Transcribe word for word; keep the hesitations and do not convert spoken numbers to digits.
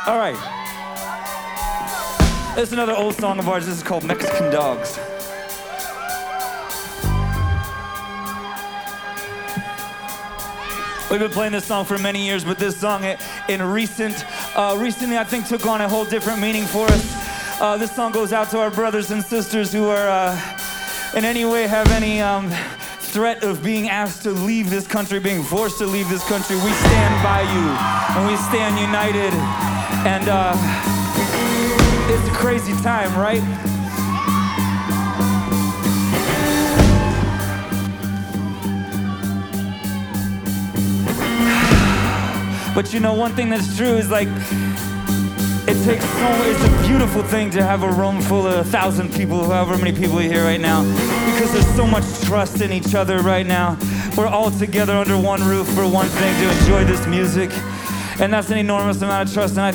All right. This is another old song of ours. This is called Mexican Dogs. We've been playing this song for many years, but this song in recent, uh, recently I think took on a whole different meaning for us. Uh, this song goes out to our brothers and sisters who are uh, in any way have any um, threat of being asked to leave this country, being forced to leave this country. We stand by you, and we stand united, and uh, it's a crazy time, right? But you know, one thing that's true is like, it takes so, it's a beautiful thing to have a room full of a thousand people, however many people are here right now, because there's so much trust in each other right now. We're all together under one roof for one thing, to enjoy this music. And that's an enormous amount of trust. And I